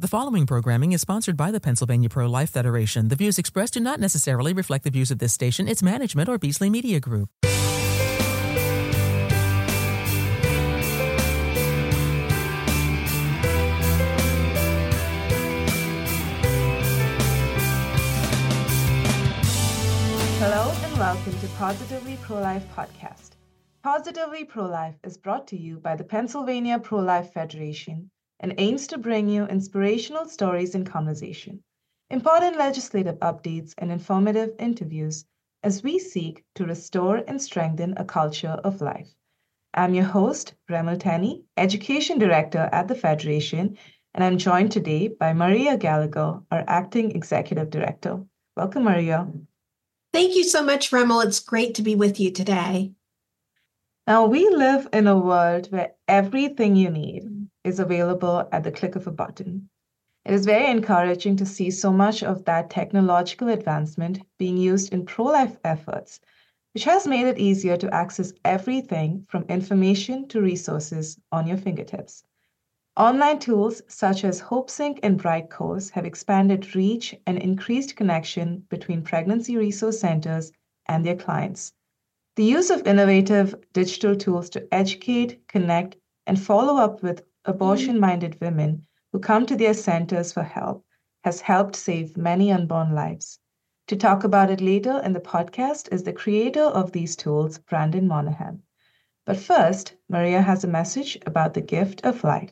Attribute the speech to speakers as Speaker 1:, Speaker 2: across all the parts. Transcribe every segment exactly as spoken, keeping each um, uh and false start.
Speaker 1: The following programming is sponsored by the Pennsylvania Pro-Life Federation. The views expressed do not necessarily reflect the views of this station, its management, or Beasley Media Group.
Speaker 2: Hello and welcome to Positively Pro-Life Podcast. Positively Pro-Life is brought to you by the Pennsylvania Pro-Life Federation and aims to bring you inspirational stories and conversation, important legislative updates, and informative interviews as we seek to restore and strengthen a culture of life. I'm your host, Remel Tenney, Education Director at the Federation, and I'm joined today by Maria Gallagher, our Acting Executive Director. Welcome, Maria.
Speaker 3: Thank you so much, Remel. It's great to be with you today.
Speaker 2: Now, we live in a world where everything you need is available at the click of a button. It is very encouraging to see so much of that technological advancement being used in pro-life efforts, which has made it easier to access everything from information to resources on your fingertips. Online tools such as HopeSync and BrightCourse have expanded reach and increased connection between pregnancy resource centers and their clients. The use of innovative digital tools to educate, connect, and follow up with abortion-minded women who come to their centers for help has helped save many unborn lives. To talk about it later in the podcast is the creator of these tools, Brandon Monahan. But first, Maria has a message about the gift of life.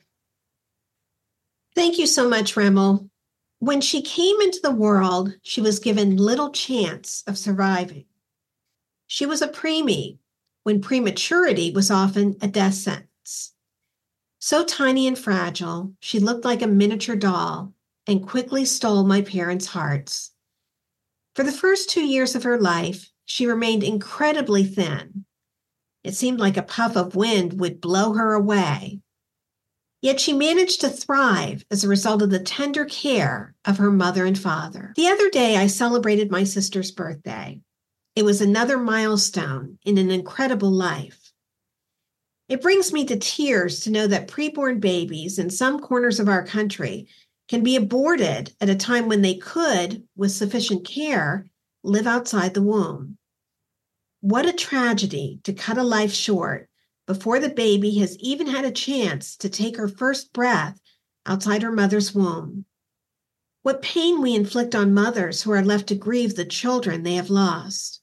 Speaker 3: Thank you so much, Remel. When she came into the world, she was given little chance of surviving. She was a preemie, when prematurity was often a death sentence. So tiny and fragile, she looked like a miniature doll and quickly stole my parents' hearts. For the first two years of her life, she remained incredibly thin. It seemed like a puff of wind would blow her away. Yet she managed to thrive as a result of the tender care of her mother and father. The other day, I celebrated my sister's birthday. It was another milestone in an incredible life. It brings me to tears to know that preborn babies in some corners of our country can be aborted at a time when they could, with sufficient care, live outside the womb. What a tragedy to cut a life short before the baby has even had a chance to take her first breath outside her mother's womb. What pain we inflict on mothers who are left to grieve the children they have lost.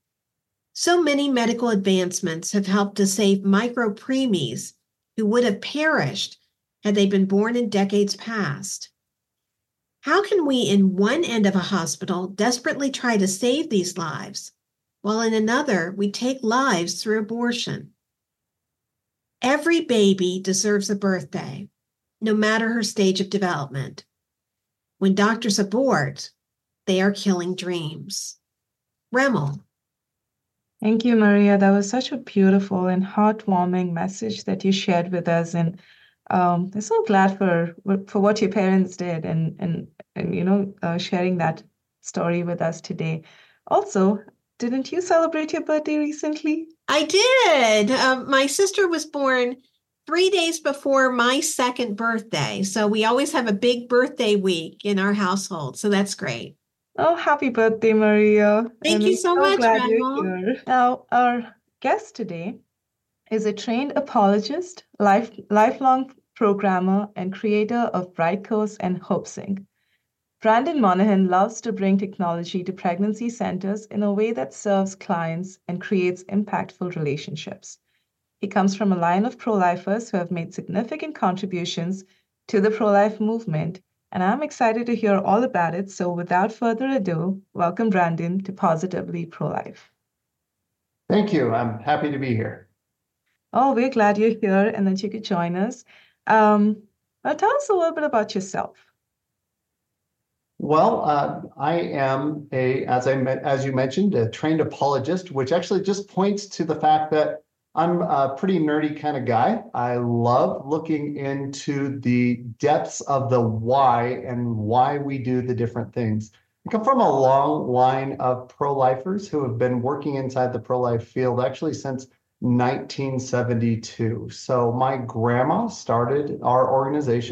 Speaker 3: So many medical advancements have helped to save micro-preemies who would have perished had they been born in decades past. How can we, in one end of a hospital, desperately try to save these lives, while in another, we take lives through abortion? Every baby deserves a birthday, no matter her stage of development. When doctors abort, they are killing dreams. Remel.
Speaker 2: Thank you, Maria. That was such a beautiful and heartwarming message that you shared with us. And um, I'm so glad for for what your parents did and, and, and you know, uh, sharing that story with us today. Also, didn't you celebrate your birthday recently?
Speaker 3: I did. Um, my sister was born three days before my second birthday. So we always have a big birthday week in our household. So that's great.
Speaker 2: Oh, happy birthday, Maria.
Speaker 3: Thank
Speaker 2: and
Speaker 3: you
Speaker 2: I'm
Speaker 3: so,
Speaker 2: so
Speaker 3: much,
Speaker 2: glad
Speaker 3: Remel.
Speaker 2: you're here. Now, our guest today is a trained apologist, life, lifelong programmer, and creator of BrightCourse and HopeSync. Brandon Monahan loves to bring technology to pregnancy centers in a way that serves clients and creates impactful relationships. He comes from a line of pro-lifers who have made significant contributions to the pro-life movement, and I'm excited to hear all about it. So without further ado, welcome Brandon to Positively Pro-Life.
Speaker 4: Thank you. I'm happy to be here.
Speaker 2: Oh, we're glad you're here and that you could join us. Um, now tell us a little bit about yourself.
Speaker 4: Well, uh, I am a, as I as you mentioned, a trained apologist, which actually just points to the fact that I'm a pretty nerdy kind of guy. I love looking into the depths of the why and why we do the different things. I come from a long line of pro-lifers who have been working inside the pro-life field actually since nineteen seventy-two. So my grandma started our organization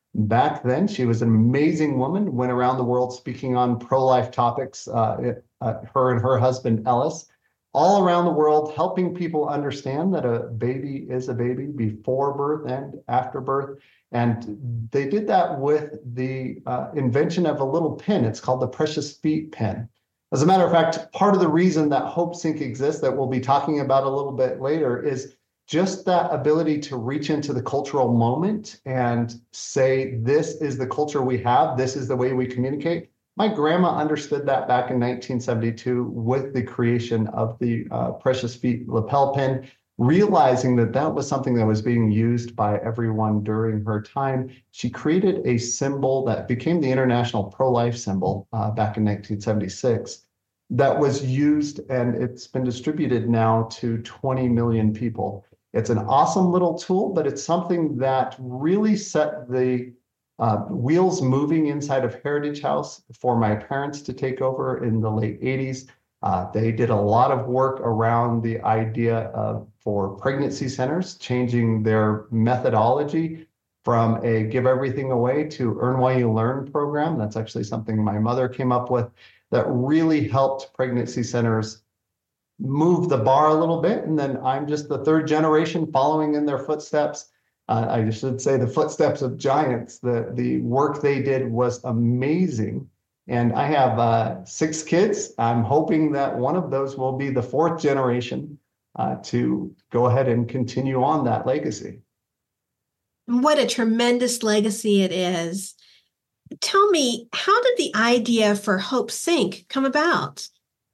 Speaker 4: Back then, she was an amazing woman, went around the world speaking on pro-life topics, uh, uh, her and her husband, Ellis, all around the world, helping people understand that a baby is a baby before birth and after birth. And they did that with the uh, invention of a little pin. It's called the Precious Feet pin. As a matter of fact, part of the reason that HopeSync exists, that we'll be talking about a little bit later, is just that ability to reach into the cultural moment and say, this is the culture we have, this is the way we communicate. My grandma understood that back in nineteen seventy-two with the creation of the uh, Precious Feet lapel pin, realizing that that was something that was being used by everyone during her time. She created a symbol that became the international pro-life symbol uh, back in nineteen seventy-six that was used, and it's been distributed now to twenty million people. It's an awesome little tool, but it's something that really set the Uh, wheels moving inside of Heritage House for my parents to take over in the late eighties. Uh, they did a lot of work around the idea of, for pregnancy centers, changing their methodology from a give everything away to earn while you learn program. That's actually something my mother came up with that really helped pregnancy centers move the bar a little bit. And then I'm just the third generation following in their footsteps. Uh, I should say the footsteps of giants. The, the work they did was amazing. And I have uh, six kids. I'm hoping that one of those will be the fourth generation uh, to go ahead and continue on that legacy.
Speaker 3: What a tremendous legacy it is. Tell me, how did the idea for HopeSync come about?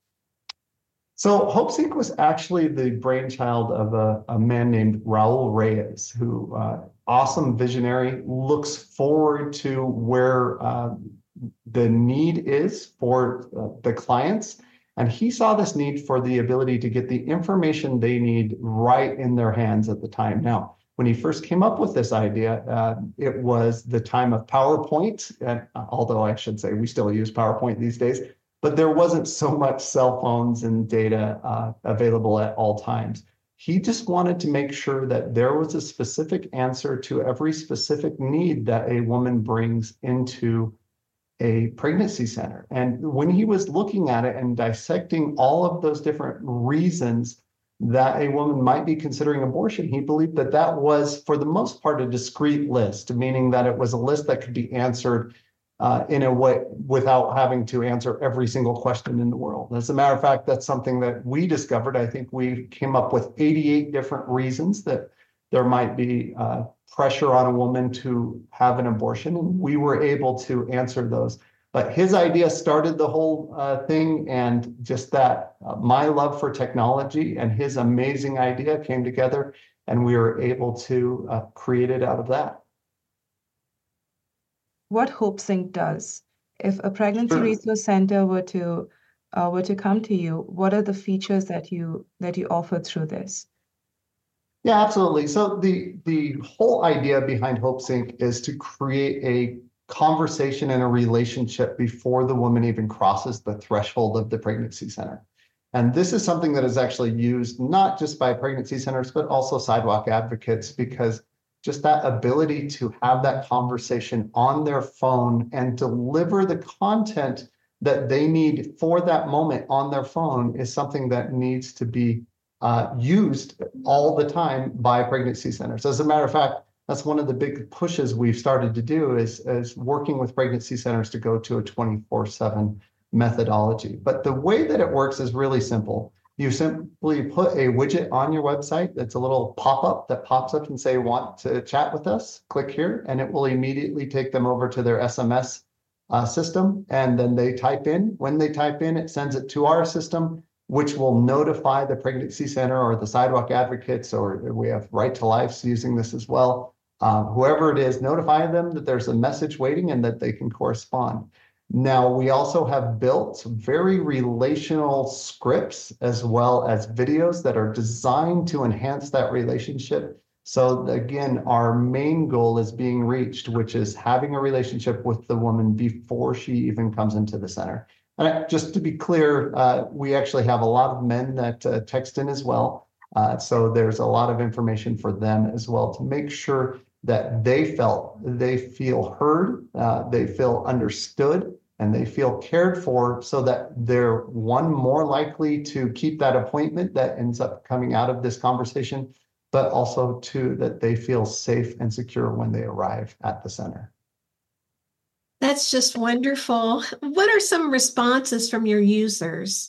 Speaker 4: So HopeSync was actually the brainchild of a, a man named Raul Reyes, who uh, awesome visionary, looks forward to where uh, the need is for uh, the clients. And he saw this need for the ability to get the information they need right in their hands at the time. Now, when he first came up with this idea, uh, it was the time of PowerPoint, and uh, although I should say we still use PowerPoint these days, but there wasn't so much cell phones and data uh, available at all times. He just wanted to make sure that there was a specific answer to every specific need that a woman brings into a pregnancy center. And when he was looking at it and dissecting all of those different reasons that a woman might be considering abortion, he believed that that was, for the most part, a discrete list, meaning that it was a list that could be answered Uh, in a way without having to answer every single question in the world. As a matter of fact, that's something that we discovered. I think we came up with eighty-eight different reasons that there might be uh, pressure on a woman to have an abortion, and we were able to answer those. But his idea started the whole uh, thing, and just that uh, my love for technology and his amazing idea came together, and we were able to uh, create it out of that.
Speaker 2: What HopeSync does. If a pregnancy
Speaker 4: Sure.
Speaker 2: resource center were to uh, were to come to you, what are the features that you that you offer through this?
Speaker 4: Yeah, absolutely. So the the whole idea behind HopeSync is to create a conversation and a relationship before the woman even crosses the threshold of the pregnancy center. And this is something that is actually used not just by pregnancy centers, but also sidewalk advocates, because just that ability to have that conversation on their phone and deliver the content that they need for that moment on their phone is something that needs to be uh, used all the time by pregnancy centers. As a matter of fact, that's one of the big pushes we've started to do is, is working with pregnancy centers to go to a twenty-four seven methodology. But the way that it works is really simple. You simply put a widget on your website that's a little pop-up that pops up and say, want to chat with us? Click here, and it will immediately take them over to their S M S uh, system. And then they type in. When they type in, it sends it to our system, which will notify the pregnancy center or the sidewalk advocates, or we have Right to Life using this as well. Um, whoever it is, notify them that there's a message waiting and that they can correspond. Now, we also have built very relational scripts as well as videos that are designed to enhance that relationship. So again, our main goal is being reached, which is having a relationship with the woman before she even comes into the center. And just to be clear, uh, we actually have a lot of men that uh, text in as well. Uh, so there's a lot of information for them as well to make sure that they felt they feel heard, uh, they feel understood, and they feel cared for, so that they're, one, more likely to keep that appointment that ends up coming out of this conversation, but also two, that they feel safe and secure when they arrive at the center.
Speaker 3: That's just wonderful. What are some responses from your users?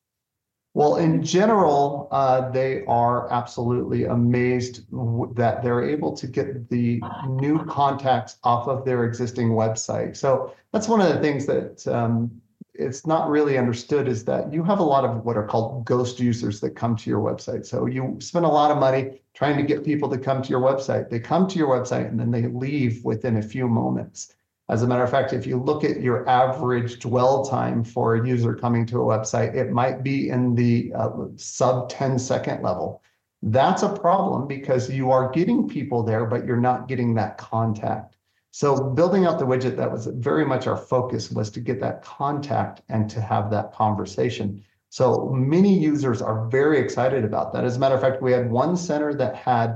Speaker 4: Well, in general, uh, they are absolutely amazed w- that they're able to get the new contacts off of their existing website. So that's one of the things that um, it's not really understood, is that you have a lot of what are called ghost users that come to your website. So you spend a lot of money trying to get people to come to your website. They come to your website and then they leave within a few moments. As a matter of fact, if you look at your average dwell time for a user coming to a website, it might be in the uh, sub ten second level. That's a problem, because you are getting people there, but you're not getting that contact. So building out the widget, that was very much our focus, was to get that contact and to have that conversation. So many users are very excited about that. As a matter of fact, we had one center that had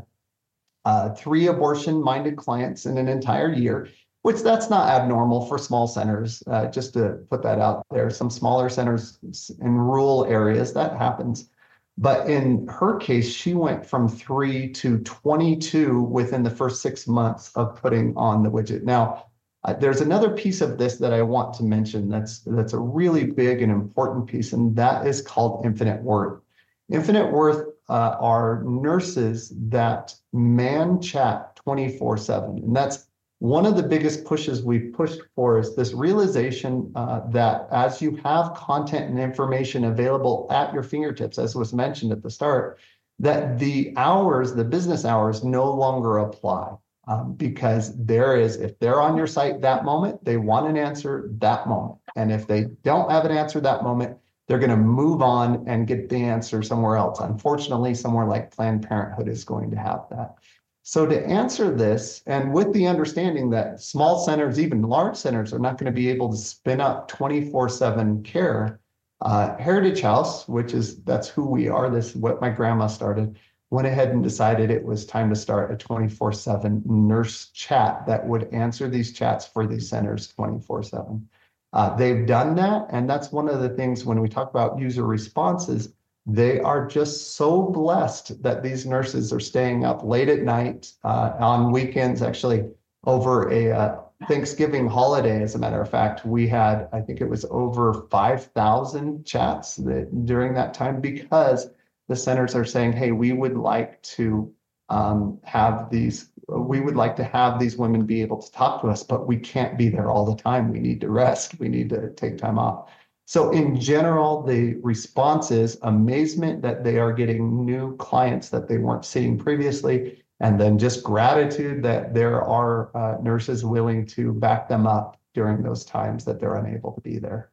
Speaker 4: uh, three abortion-minded clients in an entire year, which that's not abnormal for small centers, uh, just to put that out there. Some smaller centers in rural areas, that happens. But in her case, she went from three to twenty-two within the first six months of putting on the widget. Now, uh, there's another piece of this that I want to mention that's, that's a really big and important piece, and that is called Infinite Worth. Infinite Worth uh, are nurses that man chat twenty-four seven, and that's one of the biggest pushes we've pushed for, is this realization uh, that as you have content and information available at your fingertips, as was mentioned at the start, that the hours, the business hours, no longer apply. Um, because there is, if they're on your site that moment, they want an answer that moment. And if they don't have an answer that moment, they're going to move on and get the answer somewhere else. Unfortunately, somewhere like Planned Parenthood is going to have that. So to answer this, and with the understanding that small centers, even large centers, are not going to be able to spin up twenty-four seven care, uh, Heritage House, which is, that's who we are, this is what my grandma started, went ahead and decided it was time to start a twenty-four seven nurse chat that would answer these chats for these centers twenty-four seven. Uh, they've done that, and that's one of the things when we talk about user responses. They are just so blessed that these nurses are staying up late at night, uh, on weekends. Actually, over a uh, Thanksgiving holiday, as a matter of fact, we had, I think it was over five thousand chats that, during that time, because the centers are saying, hey, we would like to um, have these, we would like to have these women be able to talk to us, but we can't be there all the time. We need to rest. We need to take time off. So in general, the response is amazement that they are getting new clients that they weren't seeing previously, and then just gratitude that there are uh, nurses willing to back them up during those times that they're unable to be there.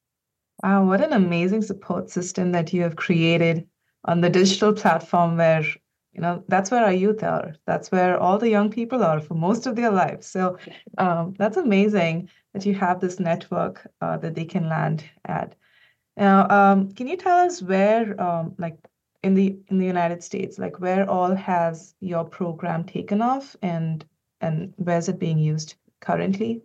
Speaker 2: Wow, what an amazing support system that you have created on the digital platform, where, you know, that's where our youth are. That's where all the young people are for most of their lives. So um, that's amazing that you have this network uh, that they can land at. Now, um, can you tell us where, um, like in the in the United States, like where all has your program taken off, and and where is it being used currently?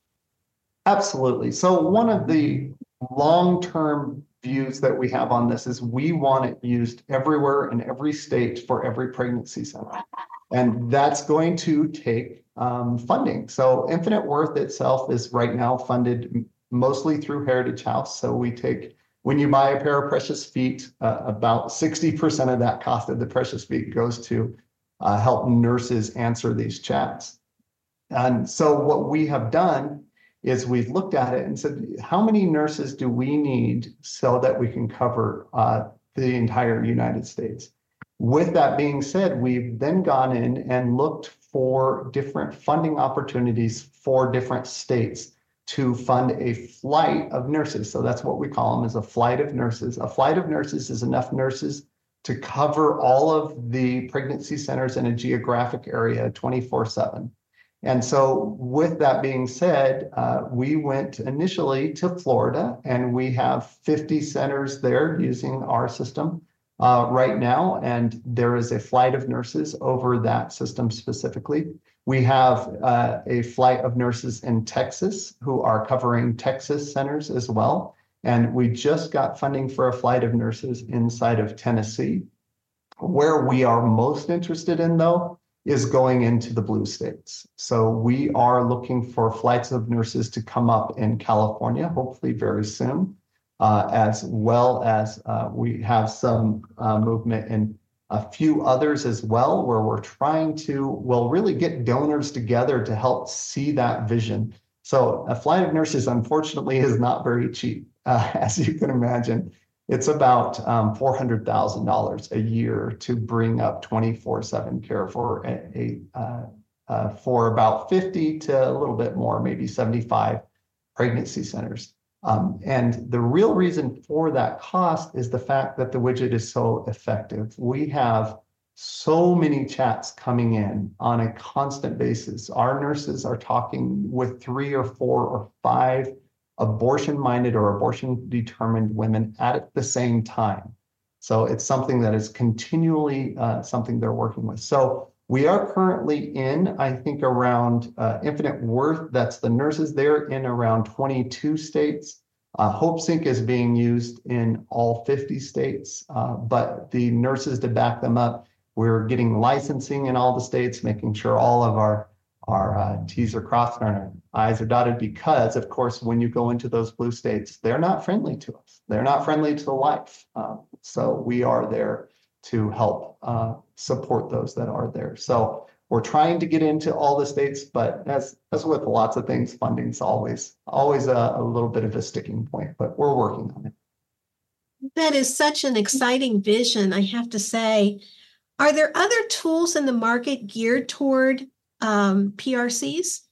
Speaker 4: Absolutely. So one of the long-term views that we have on this is we want it used everywhere in every state for every pregnancy center. And that's going to take um, funding. So Infinite Worth itself is right now funded mostly through Heritage House. So we take, when you buy a pair of Precious Feet, uh, about sixty percent of that cost of the Precious Feet goes to uh, help nurses answer these chats. And so what we have done is we've looked at it and said, how many nurses do we need so that we can cover uh, the entire United States? With that being said, we've then gone in and looked for different funding opportunities for different states to fund a flight of nurses. So that's what we call them, is a flight of nurses. A flight of nurses is enough nurses to cover all of the pregnancy centers in a geographic area twenty-four seven. And so with that being said, uh, we went initially to Florida, and we have fifty centers there using our system uh, right now. And there is a flight of nurses over that system specifically. We have uh, a flight of nurses in Texas who are covering Texas centers as well. And we just got funding for a flight of nurses inside of Tennessee. Where we are most interested in, though, is going into the blue states. So we are looking for flights of nurses to come up in California, hopefully very soon, uh, as well as uh, we have some uh, movement in a few others as well, where we're trying to, well, really get donors together to help see that vision. So a flight of nurses, unfortunately, is not very cheap, uh, as you can imagine. It's about um, four hundred thousand dollars a year to bring up twenty-four seven care for a, a uh, uh, for about fifty to a little bit more, maybe seventy-five pregnancy centers. Um, and the real reason for that cost is the fact that the widget is so effective. We have so many chats coming in on a constant basis. Our nurses are talking with three or four or five abortion-minded or abortion-determined women at the same time. So it's something that is continually uh, something they're working with. So we are currently in, I think, around uh, Infinite Worth, that's the nurses there, in around twenty-two states. Uh, HopeSync is being used in all fifty states, uh, but the nurses to back them up, we're getting licensing in all the states, making sure all of our our uh, T's are crossed and our I's are dotted, because, of course, when you go into those blue states, they're not friendly to us. They're not friendly to the life. Um, so we are there to help uh, support those that are there. So we're trying to get into all the states, but as, as with lots of things, funding's always, always a, a little bit of a sticking point, but we're working on it.
Speaker 3: That is such an exciting vision, I have to say. Are there other tools in the market geared toward um, P R Cs?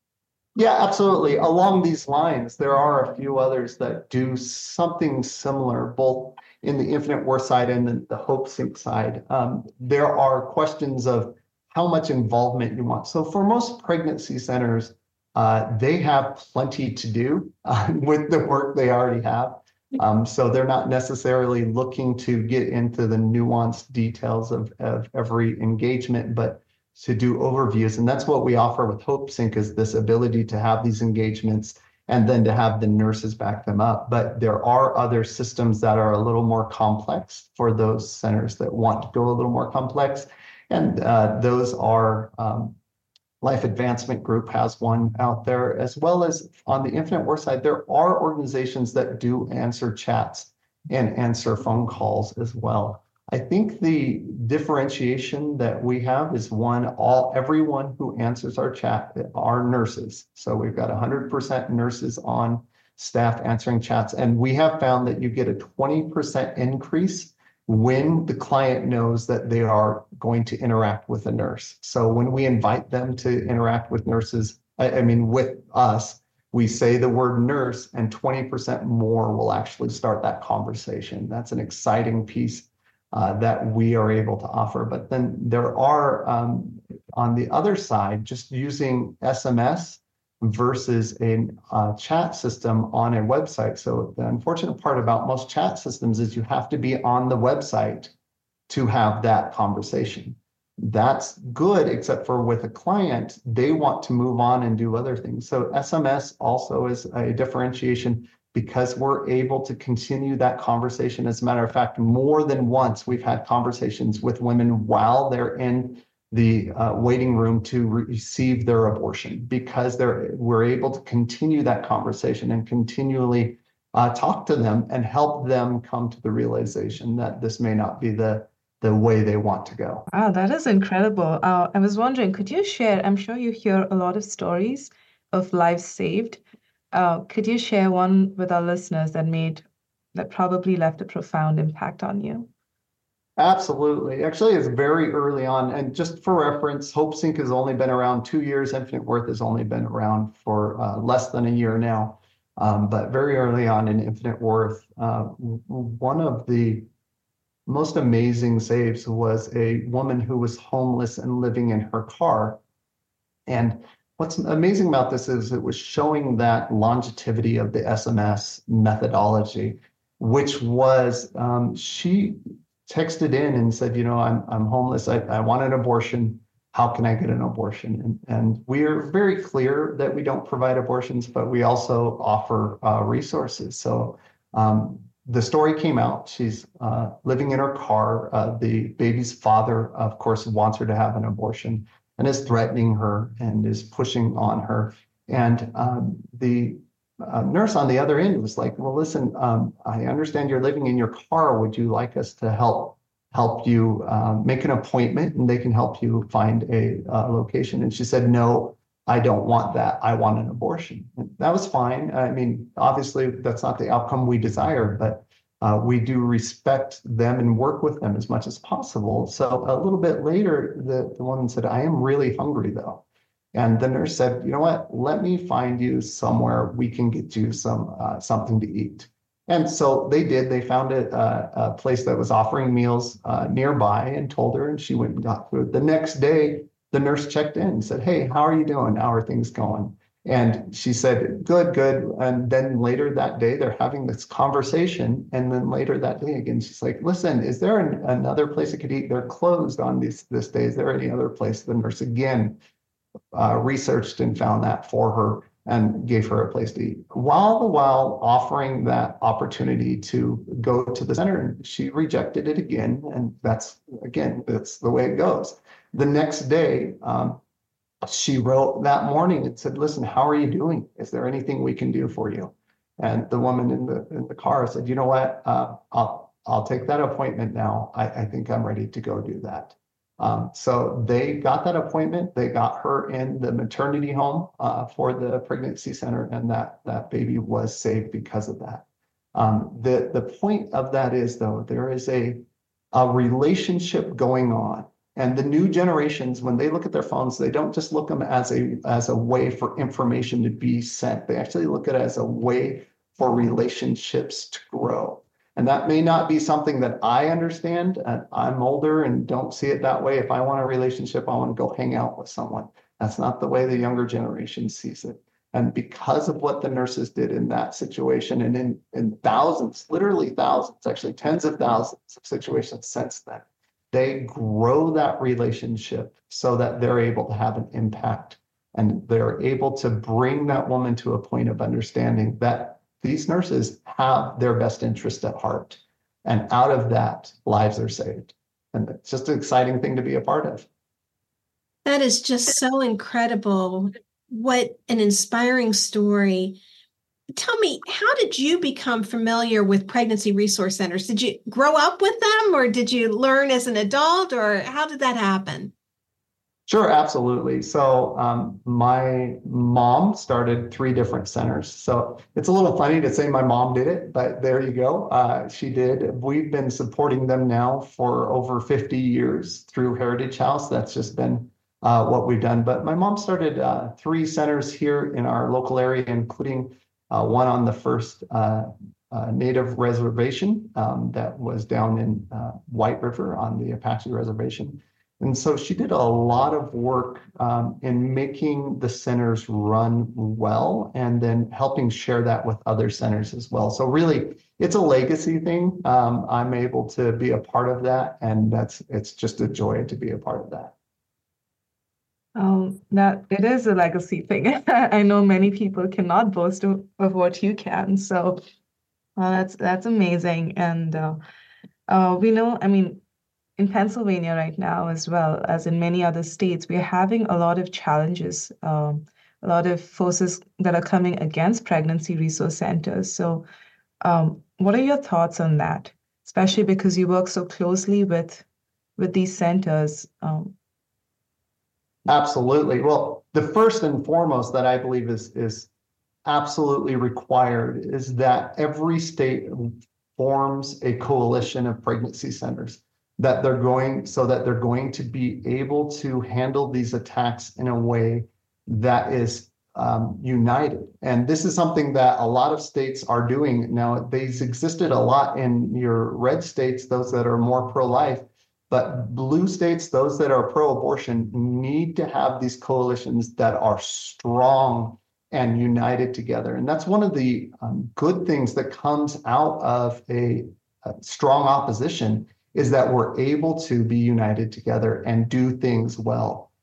Speaker 4: Yeah, absolutely. Along these lines, there are a few others that do something similar, both in the Infinite Worth side and the, the HopeSync side. Um, there are questions of how much involvement you want. So for most pregnancy centers, uh, they have plenty to do uh, with the work they already have. Um, so they're not necessarily looking to get into the nuanced details of, of every engagement, but to do overviews. And that's what we offer with HopeSync, is this ability to have these engagements and then to have the nurses back them up. But there are other systems that are a little more complex for those centers that want to go a little more complex. And uh, those are, um, Life Advancement Group has one out there, as well as on the Infinite Worth side, there are organizations that do answer chats and answer phone calls as well. I think the differentiation that we have is, one, all everyone who answers our chat are nurses. So we've got one hundred percent nurses on staff answering chats. And we have found that you get a twenty percent increase when the client knows that they are going to interact with a nurse. So when we invite them to interact with nurses, I, I mean, with us, we say the word nurse, and twenty percent more will actually start that conversation. That's an exciting piece Uh, that we are able to offer. But then there are, um, on the other side, just using S M S versus a uh, chat system on a website. So the unfortunate part about most chat systems is you have to be on the website to have that conversation. That's good, except for with a client, they want to move on and do other things. So S M S also is a differentiation, because we're able to continue that conversation. As a matter of fact, more than once, we've had conversations with women while they're in the uh, waiting room to re- receive their abortion, because they're we're able to continue that conversation and continually uh, talk to them and help them come to the realization that this may not be the, the way they want to go.
Speaker 2: Wow, that is incredible. Uh, I was wondering, could you share, I'm sure you hear a lot of stories of lives saved. Uh, could you share one with our listeners that made, that probably left a profound impact on you?
Speaker 4: Absolutely. Actually, it's very early on. And just for reference, HopeSync has only been around two years. Infinite Worth has only been around for uh, less than a year now. Um, but very early on in Infinite Worth, uh, one of the most amazing saves was a woman who was homeless and living in her car. And what's amazing about this is it was showing that longevity of the S M S methodology, which was um, she texted in and said, you know, I'm I'm homeless. I, I want an abortion. how can I get an abortion? And, and we're very clear that we don't provide abortions, but we also offer uh, resources. So um, the story came out. She's uh, living in her car. Uh, the baby's father, of course, wants her to have an abortion and is threatening her and is pushing on her. And um, the uh, nurse on the other end was like, well, listen, um, I understand you're living in your car. Would you like us to help help you um, make an appointment, and they can help you find a uh, location? And she said, no, I don't want that. I want an abortion. And that was fine. I mean, obviously, that's not the outcome we desire, but uh, we do respect them and work with them as much as possible. So a little bit later, the, the woman said, I am really hungry, though. And the nurse said, you know what, let me find you somewhere we can get you some uh, something to eat. And so they did. They found a, a, a place that was offering meals uh, nearby and told her, and she went and got food. The next day, the nurse checked in and said, hey, how are you doing? How are things going? And she said, good, good. And then later that day, they're having this conversation. And then later that day again, she's like, listen, is there an, another place I could eat? They're closed on this, this day. Is there any other place? The nurse again uh, researched and found that for her and gave her a place to eat, while the while offering that opportunity to go to the center. And she rejected it again. And that's, again, that's the way it goes. The next day, um, she wrote that morning and said, listen, how are you doing? Is there anything we can do for you? And the woman in the in the car said, you know what, uh, I'll, I'll take that appointment now. I, I think I'm ready to go do that. Um, so they got that appointment. They got her in the maternity home uh, for the pregnancy center, and that that baby was saved because of that. Um, the the point of that is, though, there is a a relationship going on, and the new generations, when they look at their phones, they don't just look them as a as a way for information to be sent. They actually look at it as a way for relationships to grow. And that may not be something that I understand. And I'm older and don't see it that way. If I want a relationship, I want to go hang out with someone. That's not the way the younger generation sees it. And because of what the nurses did in that situation, and in, in thousands, literally thousands, actually tens of thousands of situations since then, they grow that relationship so that they're able to have an impact. And they're able to bring that woman to a point of understanding that these nurses have their best interest at heart. And out of that, lives are saved. And it's just an exciting thing to be a part of.
Speaker 3: That is just so incredible. What an inspiring story. Tell me, how did you become familiar with pregnancy resource centers? Did you grow up with them, or did you learn as an adult, or how did that happen?
Speaker 4: Sure, absolutely. So um, my mom started three different centers. So it's a little funny to say my mom did it, but there you go. Uh, she did. We've been supporting them now for over fifty years through Heritage House. That's just been uh, what we've done. But my mom started uh, three centers here in our local area, including uh, one on the first uh, uh, Native reservation um, that was down in uh, White River on the Apache reservation. And so she did a lot of work um, in making the centers run well, and then helping share that with other centers as well. So really, it's a legacy thing. Um, I'm able to be a part of that, and that's it's just a joy to be a part of that.
Speaker 2: Um, that it is a legacy thing. I know many people cannot boast of, of what you can. So uh, that's that's amazing. And uh, uh, we know, I mean, in Pennsylvania right now, as well as in many other states, we are having a lot of challenges, um, a lot of forces that are coming against pregnancy resource centers. So um, what are your thoughts on that, especially because you work so closely with, with these centers? Um,
Speaker 4: Absolutely. Well, the first and foremost that I believe is, is absolutely required is that every state forms a coalition of pregnancy centers. That they're going so that they're going to be able to handle these attacks in a way that is um, united. And this is something that a lot of states are doing now. These existed a lot in your red states, those that are more pro-life, but blue states, those that are pro-abortion, need to have these coalitions that are strong and united together. And that's one of the um, good things that comes out of a, a strong opposition, is that we're able to be united together and do things well.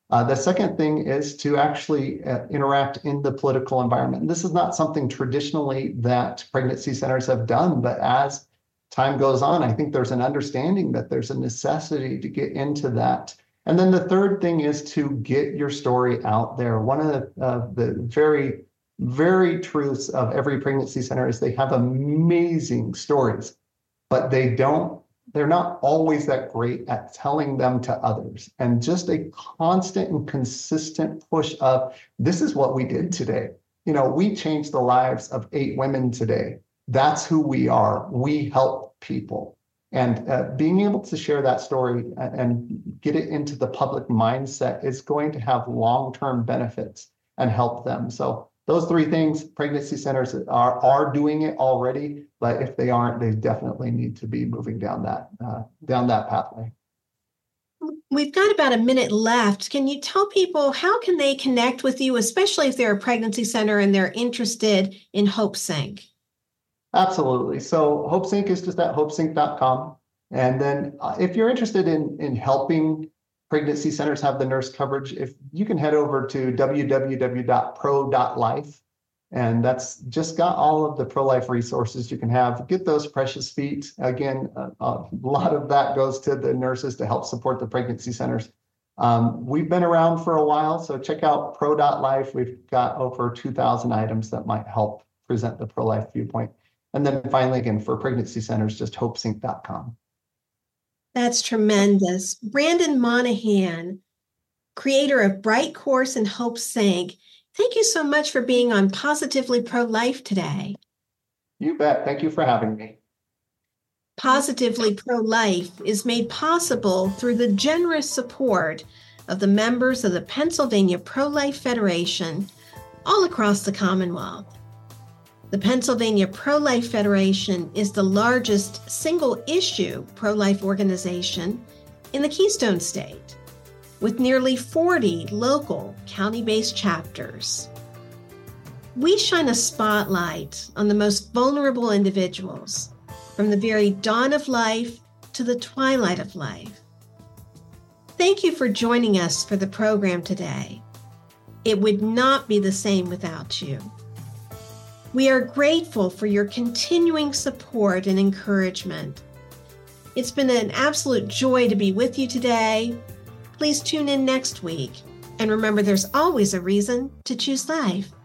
Speaker 4: Uh, the second thing is to actually uh, interact in the political environment. And this is not something traditionally that pregnancy centers have done, but as time goes on, I think there's an understanding that there's a necessity to get into that. And then the third thing is to get your story out there. One of the, uh, the very, very truths of every pregnancy center is they have amazing stories, but they don't they're not always that great at telling them to others. And just a constant and consistent push of, this is what we did today. You know, we changed the lives of eight women today. That's who we are. We help people. And uh, being able to share that story and get it into the public mindset is going to have long-term benefits and help them. So those three things, pregnancy centers are, are doing it already, but if they aren't, they definitely need to be moving down that, uh, down that pathway.
Speaker 3: We've got about a minute left. Can you tell people how can they connect with you, especially if they're a pregnancy center and they're interested in HopeSync?
Speaker 4: Absolutely. So HopeSync is just at hope sync dot com. And then uh, if you're interested in, in helping pregnancy centers have the nurse coverage, if you can head over to w w w dot pro dot life, and that's just got all of the pro-life resources you can have. Get those precious feet. Again, a, a lot of that goes to the nurses to help support the pregnancy centers. Um, we've been around for a while, so check out pro dot life. We've got over two thousand items that might help present the pro-life viewpoint. And then finally, again, for pregnancy centers, just hope sync dot com.
Speaker 3: That's tremendous. Brandon Monahan, creator of Bright Course and HopeSync, thank you so much for being on Positively Pro-Life today.
Speaker 4: You bet. Thank you for having me.
Speaker 3: Positively Pro-Life is made possible through the generous support of the members of the Pennsylvania Pro-Life Federation all across the Commonwealth. The Pennsylvania Pro-Life Federation is the largest single-issue pro-life organization in the Keystone State, with nearly forty local county-based chapters. We shine a spotlight on the most vulnerable individuals, from the very dawn of life to the twilight of life. Thank you for joining us for the program today. It would not be the same without you. We are grateful for your continuing support and encouragement. It's been an absolute joy to be with you today. Please tune in next week. And remember, there's always a reason to choose life.